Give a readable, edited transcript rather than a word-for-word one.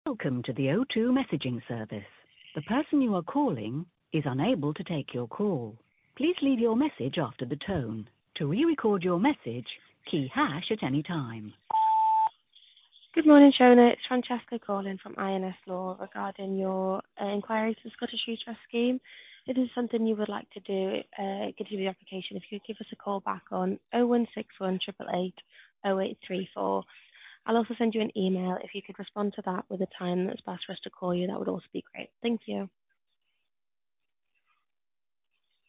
Welcome to the O2 messaging service. The person you are calling is unable to take your call. Please leave your message after the tone. To re-record your message, key hash at any time. Good morning, Shona. It's Francesca calling from INS Law regarding your inquiry to the Scottish Redress Scheme. If this is something you would like to do, continue the application, if you could give us a call back on 0161 888 0834. I'll also send you an email. If you could respond to that with a time that's best for us to call you, that would also be great. Thank you.